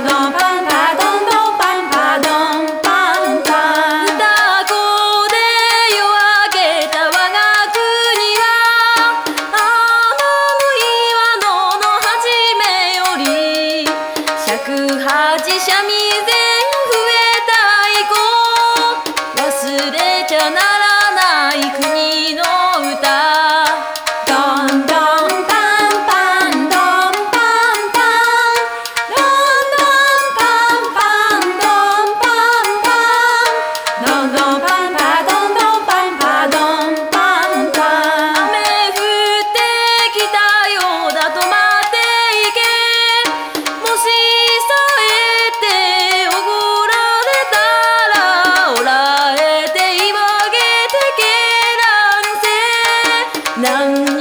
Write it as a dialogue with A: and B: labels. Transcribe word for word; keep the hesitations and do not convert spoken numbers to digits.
A: どんパンパどんどんパンパどんパンパン。
B: 双子で夜明けた我が国は、あの岩野の初めより尺八三味線笛太鼓、忘れちゃならない国の歌。
A: どんどんパンパンどんパンパン、どんどんパンパンどんパンパン、どんどんパンパどんどんパンパどんパンパン。
B: 雨降ってきたようだ止まっていけ、もしさえておごられたらおらえて今げてけらんせ。なん